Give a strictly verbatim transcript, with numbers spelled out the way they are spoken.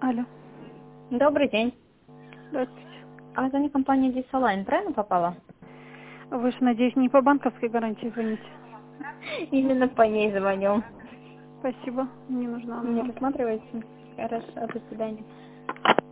Алло. Добрый день. Здравствуйте. А это не компания Дисалайн, правильно попала? Вы же, надеюсь, не по банковской гарантии звоните? Именно по ней звоню. Спасибо. Не нужна Не нам. рассматриваете? Хорошо, до свидания.